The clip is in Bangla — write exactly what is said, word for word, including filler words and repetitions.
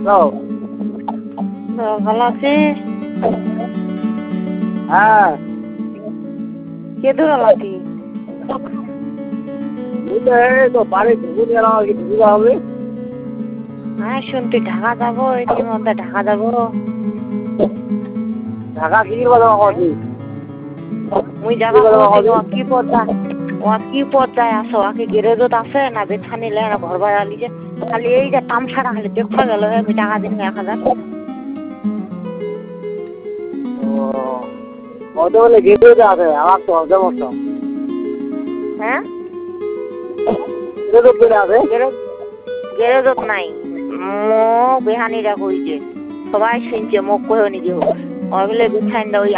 ভালো আছিস? হ্যাঁ কে দূর আলাতি? তো বাড়ি ঢুকে গেলাম আর কি, ঢুকে হবে। হ্যাঁ শুনতে ঢাকা যাবো, এটির মধ্যে ঢাকা যাবো। ঢাকা কি কথা কথা মুই যাবা কইছি ও কি পর্যায়ে ও কি পর্যায়ে আছো? আকে গ্যারেজত আছে না বেথা নিলে না ঘর ভাড়া লিছে? খালি এই যে তামসাটা খালি দেখা গেল আমি টাকা দিন এক হাজার। কত বলে গেতে আছে আমার তো সমস্যা। হ্যাঁ আছে গ্যারেজ গ্যারেজত নাই, মো বেহানিরা কইছে, সবাই শুনছে, মোক কহে নিজে হোক ওগুলো বেছাইন ওই